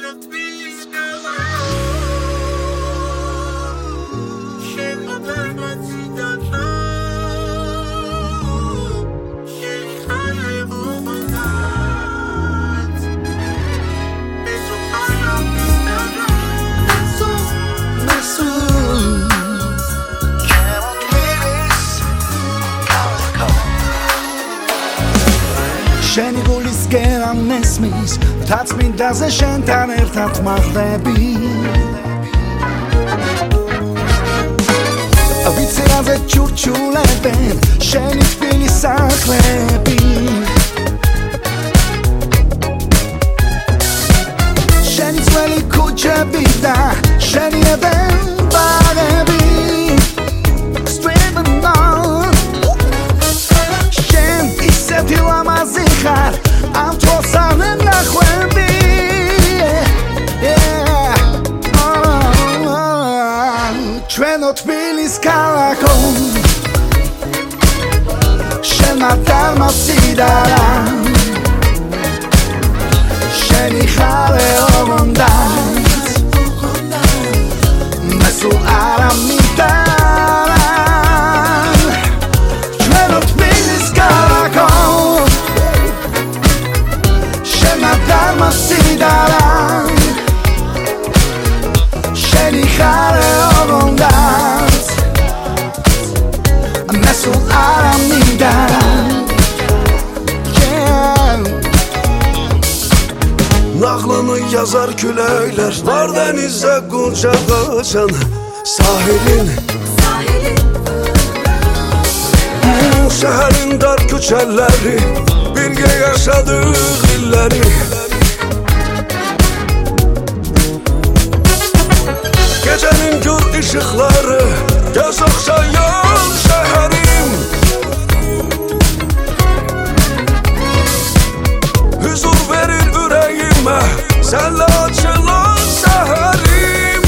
შენი გულისკენ მესმის თაცმინდაზე შენთან ერთად მაღლები ვიცერაზე ჩურჩულებენ შენი თბილი სახლები შენი ძველი ქუჩები და შენი ბაღები Zihar am tvosan nakhwebi Chvenot bilis kalakom Shenatar masidara Sheni khale ogondat Mesul aramita Sidaran Sheni khare ogondat Mesul aramidan Nağlanı yazar küleyler Var denize kucak açan Sahilin Şehrin dar küçelleri Birge yaşadık illeri Gecenin gür ışıkları Göz okşayan şehrim Huzur verir yüreğime Senle açılan seherim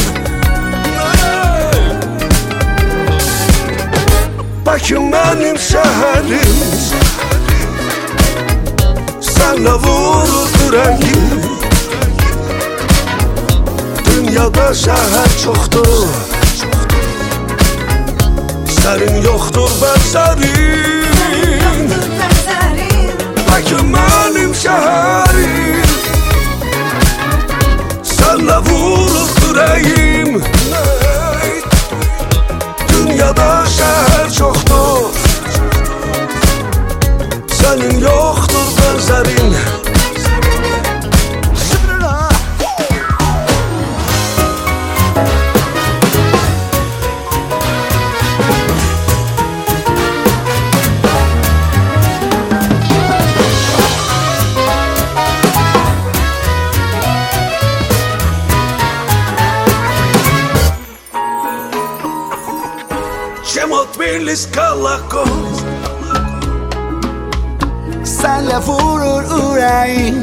Bakın benim şehrim Senle vurur yüreğim Dünyada şəhər çoxdur Sənin yoxdur bənzərin Lakin mənim şəhərim Sənlə vurur ürəyim Dünyada şəhər çoxdur Sənin yoxdur bənzərin Shemot bilis kalakon Senle vurur yüreğim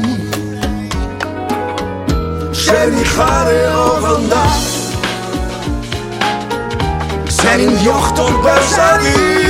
Sheni khare ogondat Senin yoktur bənzərin